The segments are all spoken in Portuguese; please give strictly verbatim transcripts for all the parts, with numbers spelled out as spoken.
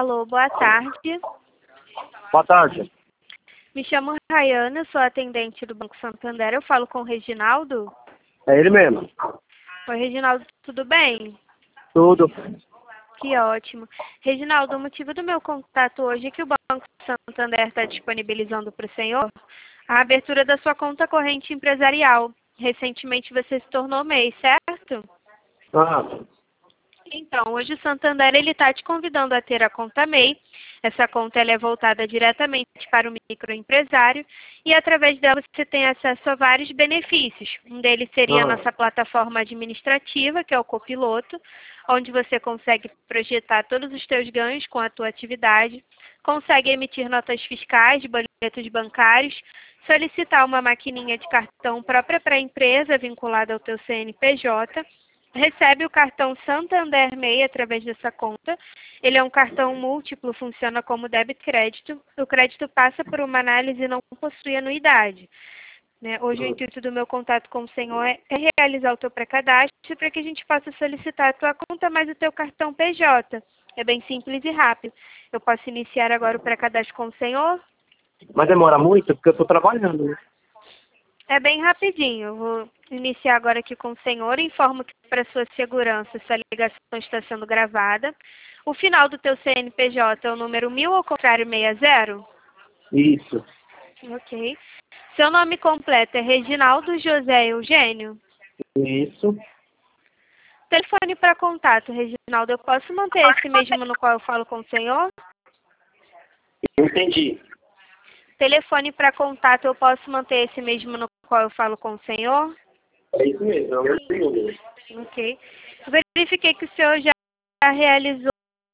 Alô, boa tarde. Boa tarde. Me chamo Rayana, sou atendente do Banco Santander. Eu falo com o Reginaldo? É ele mesmo. Oi, Reginaldo, tudo bem? Tudo. Que ótimo. Reginaldo, o motivo do meu contato hoje é que o Banco Santander está disponibilizando para o senhor a abertura da sua conta corrente empresarial. Recentemente você se tornou M E I, certo? Ah, Então, hoje o Santander está te convidando a ter a conta M E I. Essa conta ela é voltada diretamente para o microempresário e através dela você tem acesso a vários benefícios. Um deles seria a ah, nossa plataforma administrativa, que é o Copiloto, onde você consegue projetar todos os seus ganhos com a tua atividade, consegue emitir notas fiscais, boletos bancários, solicitar uma maquininha de cartão própria para a empresa vinculada ao teu C N P J, recebe o cartão Santander M E I através dessa conta. Ele é um cartão múltiplo, funciona como débito e crédito. O crédito passa por uma análise e não possui anuidade. Né? Hoje o intuito do meu contato com o senhor é é realizar o teu pré-cadastro para que a gente possa solicitar a tua conta mais o teu cartão P J. É bem simples e rápido. Eu posso iniciar agora o pré-cadastro com o senhor? mas demora muito porque eu estou trabalhando, né? É bem rapidinho. Eu vou iniciar agora aqui com o senhor. Informo que para sua segurança essa ligação está sendo gravada. O final do teu C N P J é o número mil ou ao contrário sessenta? Isso. Ok. Seu nome completo é Reginaldo José Eugênio? Isso. Telefone para contato, Reginaldo. Eu posso manter esse mesmo no qual eu falo com o senhor? Entendi. Telefone para contato, eu posso manter esse mesmo no qual eu falo com o senhor? É isso mesmo, é o mesmo número. Ok. Verifiquei que o senhor já realizou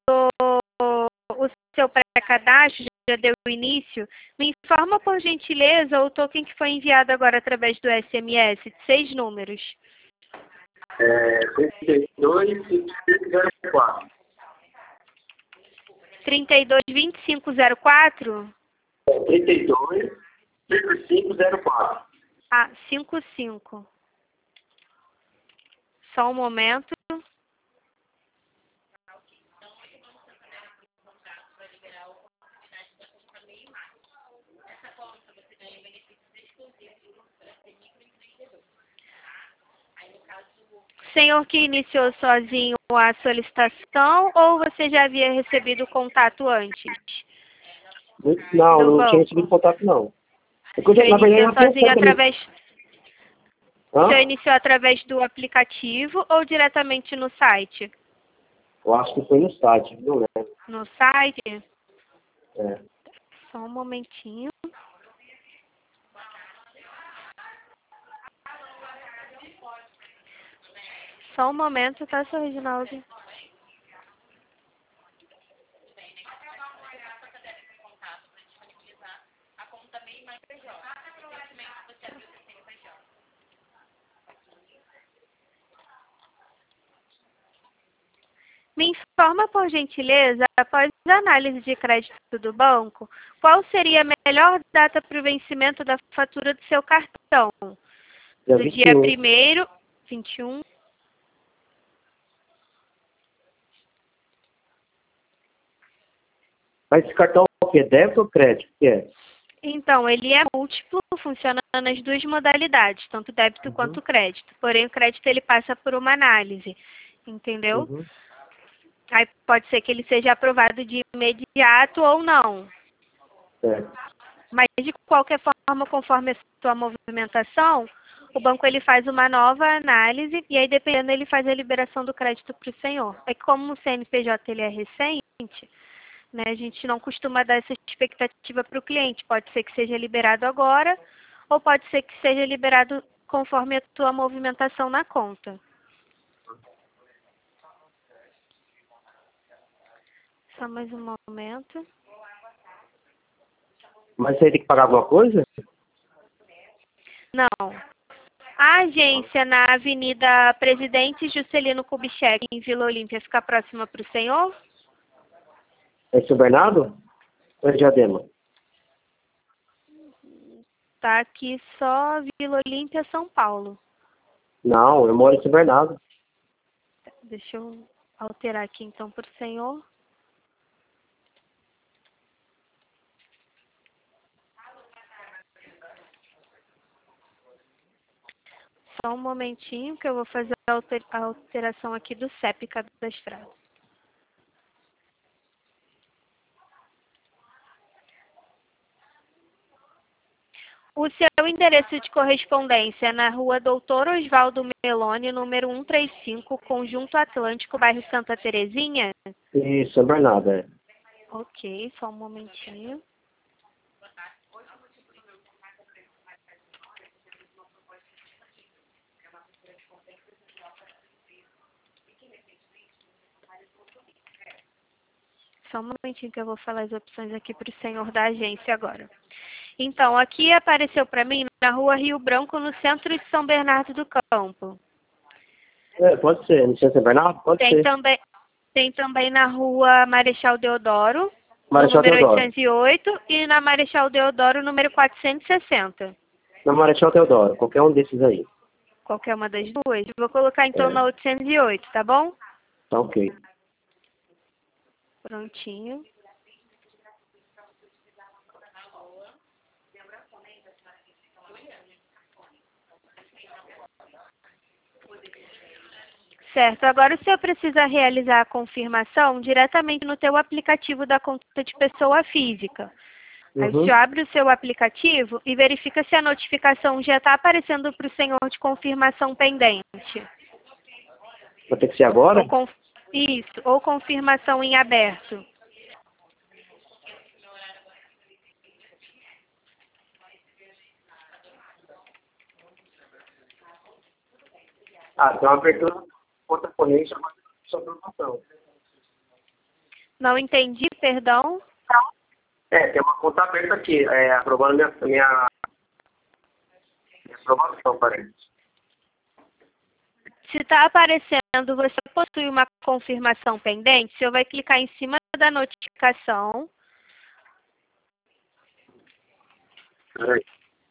o seu pré-cadastro, já deu início. Me informa, por gentileza, o token que foi enviado agora através do S M S, de seis números. É trinta e dois, vinte e cinco, zero quatro. trinta e dois, vinte e cinco, zero quatro? É trinta e dois, vinte e cinco, zero quatro. Ah, cinquenta e cinco. Só um momento. Senhor que iniciou sozinho a solicitação ou você já havia recebido contato antes Não, do não tinha banco? recebido contato, não. É que O eu já, senhor na verdade, iniciou eu já tenho sozinho conta ali. através... O senhor Hã? iniciou através do aplicativo ou diretamente no site? Eu acho que foi no site, não lembro. No site? É. Só um momentinho. Só um momento, tá, seu Reginaldo? Me informa, por gentileza, após a análise de crédito do banco, qual seria a melhor data para o vencimento da fatura do seu cartão? Dia Do vinte e dia um. primeiro, vinte e um. Mas esse cartão é o quê? Débito ou crédito? O que é? Então, ele é múltiplo, funciona nas duas modalidades, tanto débito Uhum. quanto crédito. Porém, o crédito ele passa por uma análise, entendeu? Uhum. Aí pode ser que ele seja aprovado de imediato ou não. Certo. Mas, de qualquer forma, conforme a sua movimentação, o banco ele faz uma nova análise e aí, dependendo, ele faz a liberação do crédito para o senhor. É que como o C N P J ele é recente, né, a gente não costuma dar essa expectativa para o cliente. Pode ser que seja liberado agora ou pode ser que seja liberado conforme a tua movimentação na conta. Só mais um momento. Mas você tem que pagar alguma coisa? Não. A agência na Avenida Presidente Juscelino Kubitschek, em Vila Olímpia, fica próxima para o senhor? É São Bernardo? Ou é Diadema? Tá aqui só Vila Olímpia, São Paulo. Não, eu moro em São Bernardo. Deixa eu alterar aqui então para o senhor. Só um momentinho que eu vou fazer a alter- a alteração aqui do C E P cadastrado. O seu endereço de correspondência é na rua Doutor Oswaldo Meloni, número cento e trinta e cinco, Conjunto Atlântico, bairro Santa Terezinha? Isso, São Bernardo, é. Ok, só um momentinho. Só um momentinho que eu vou falar as opções aqui para o senhor da agência agora. Então, aqui apareceu para mim na rua Rio Branco, no centro de São Bernardo do Campo. É, pode ser. No São Bernardo? Pode Tem ser. também, tem também na rua Marechal Deodoro, Marechal no número Deodoro. oitocentos e oito, e na Marechal Deodoro, número quatrocentos e sessenta. Na Marechal Deodoro, qualquer um desses aí. Qualquer uma das duas. Vou colocar então É. na oitocentos e oito, tá bom? Tá ok. Prontinho. Certo, agora o senhor precisa realizar a confirmação diretamente no teu aplicativo da conta de pessoa física. Aí o Uhum. senhor abre o seu aplicativo e verifica se a notificação já está aparecendo para o senhor de confirmação pendente. Vai ter que ser agora? Ou conf... Isso, ou confirmação em aberto. Ah, então apertou conta corrente, agora só promoção. Não entendi, perdão. É, tem uma conta aberta aqui, é, aprovando minha, minha, minha aprovação, parece. Se está aparecendo, você possui uma confirmação pendente, o senhor vai clicar em cima da notificação. Peraí.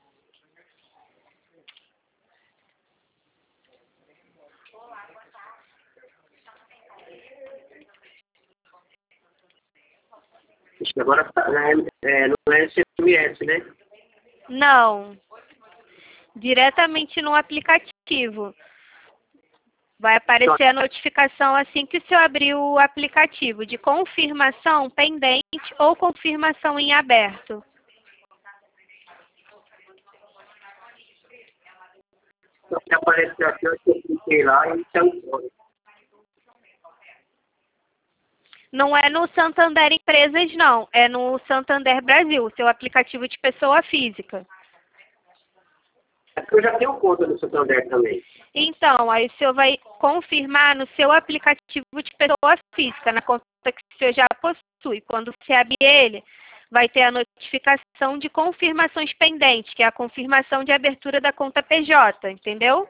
Acho que agora tá, né, é, não é S M S, né? Não. Diretamente no aplicativo. Vai aparecer a notificação assim que o senhor abrir o aplicativo de confirmação pendente ou confirmação em aberto. Então, que apareceu aqui, eu cliquei lá e saiu. Não é no Santander Empresas, não. É no Santander Brasil, seu aplicativo de pessoa física. É porque eu já tenho conta no Santander também. Então, aí o senhor vai confirmar no seu aplicativo de pessoa física, na conta que o senhor já possui. Quando você abrir ele, vai ter a notificação de confirmações pendentes, que é a confirmação de abertura da conta P J, entendeu?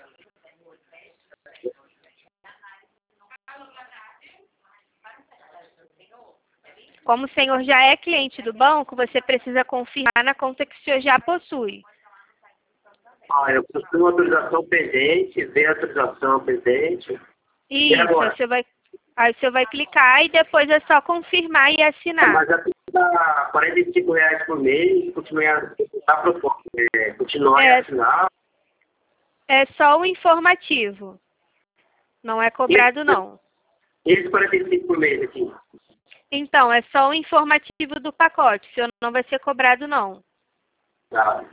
Como o senhor já é cliente do banco, você precisa confirmar na conta que o senhor já possui. Ah, eu possuo uma autorização pendente, ver a autorização pendente. Isso, aí agora? o senhor vai, aí o senhor vai clicar e depois é só confirmar e assinar. Mas já custa quarenta e cinco reais por mês, continuar a proposta. É, continuar É. a assinar. É só o informativo. Não é cobrado, não. E esse quarenta e cinco por mês aqui? Então, é só o informativo do pacote. O senhor não vai ser cobrado, não. Tá.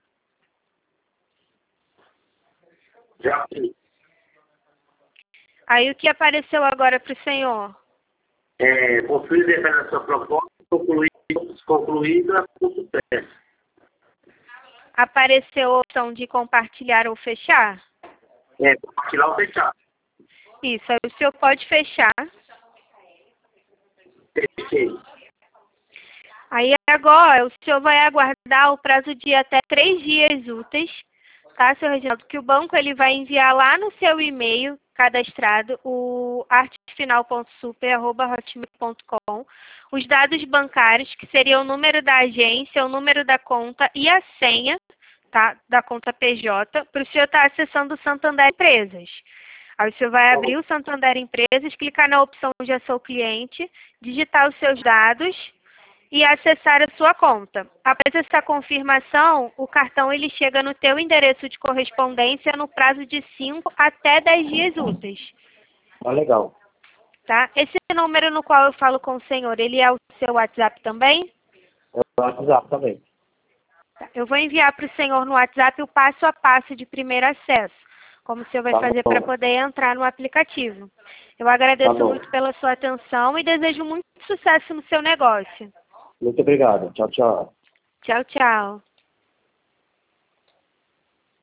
Já fiz. Aí, o que apareceu agora para o senhor? É, confira os detalhes da sua proposta, concluída, concluída com sucesso. Apareceu a opção de compartilhar ou fechar? É, compartilhar ou fechar. Isso, aí o senhor pode fechar. Fechei. Aí, agora, o senhor vai aguardar o prazo de até três dias úteis, tá, senhor Reginaldo? Que o banco ele vai enviar lá no seu e-mail cadastrado, o artefinal ponto super arroba hotmail ponto com, os dados bancários, que seriam o número da agência, o número da conta e a senha, tá, da conta P J, para o senhor estar acessando o Santander Empresas. Aí o senhor vai abrir o Santander Empresas, clicar na opção Já Sou Cliente, digitar os seus dados e acessar a sua conta. Após essa confirmação, o cartão ele chega no teu endereço de correspondência no prazo de cinco até dez dias úteis. Ah, legal. Tá? Esse número no qual eu falo com o senhor, ele é o seu WhatsApp também? É o WhatsApp também. Tá. Eu vou enviar para o senhor no WhatsApp o passo a passo de primeiro acesso, como o senhor vai Tá fazer bom. para poder entrar no aplicativo. Eu agradeço Tá bom. muito pela sua atenção e desejo muito sucesso no seu negócio. Muito obrigado. Tchau, tchau. Tchau, tchau.